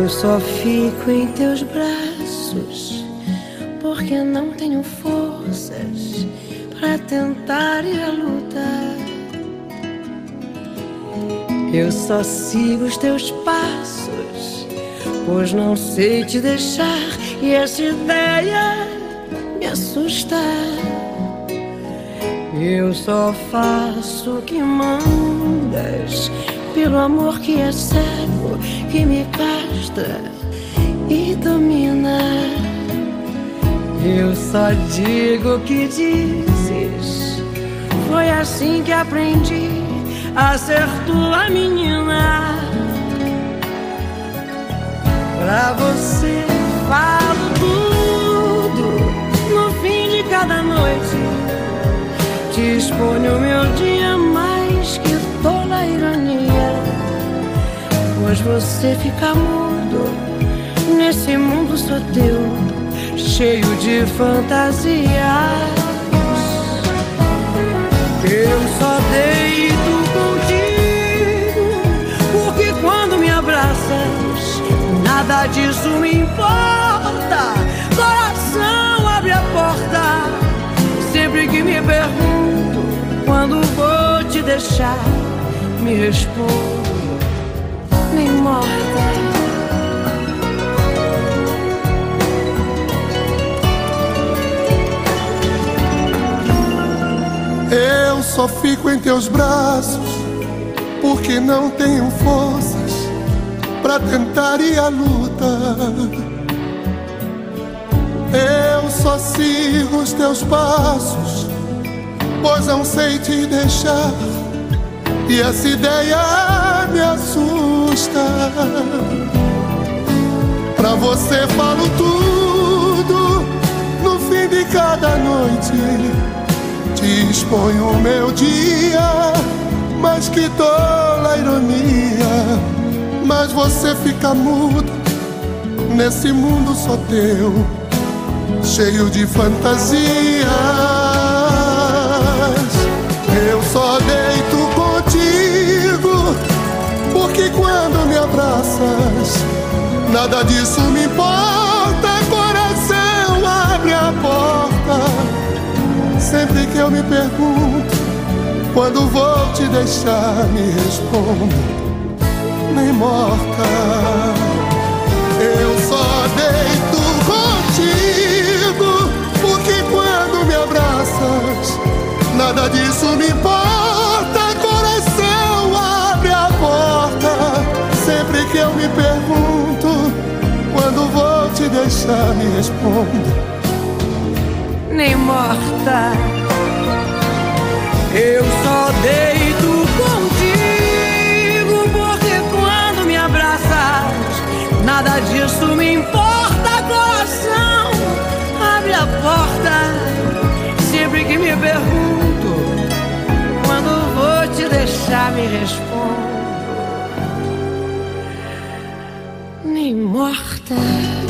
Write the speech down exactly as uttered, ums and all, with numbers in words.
Eu só fico em teus braços porque não tenho forças pra tentar ir à luta. Eu só sigo os teus passos, pois não sei te deixar, e essa ideia me assusta. Eu só faço o que mandas, pelo amor que é cego, que me castra e domina. Eu só digo o que dizes, foi assim que aprendi a ser tua menina. Pra você falo tudo no fim de cada noite. Te exponho o meu dia mais que tola ironia, pois você fica mudo nesse mundo só teu, cheio de fantasias. Eu só deito contigo porque quando me abraças nada disso me importa. Coração abre a porta sempre que me pergunto quando vou te deixar. Me respondo, nem morta. Eu só fico em teus braços porque não tenho forças pra tentar ir à luta. Eu só sigo os teus passos, pois não sei te deixar, e essa ideia me assusta. Pra você falo tudo no fim de cada noite. Te exponho o meu dia, mas que tola ironia. Mas você fica mudo nesse mundo só teu, cheio de fantasias. Eu só deito contigo porque quando me abraças nada disso me importa. Coração abre a porta sempre que eu me pergunto quando vou te deixar. Me respondo, nem morta. Eu só deito contigo porque quando me abraças nada disso me importa. Coração abre a porta sempre que eu me pergunto quando vou te deixar. Me respondo, nem morta. Eu só deito contigo porque quando me abraças nada disso me importa. Coração abre a porta sempre que me pergunto quando vou te deixar. Me respondo, nem morta.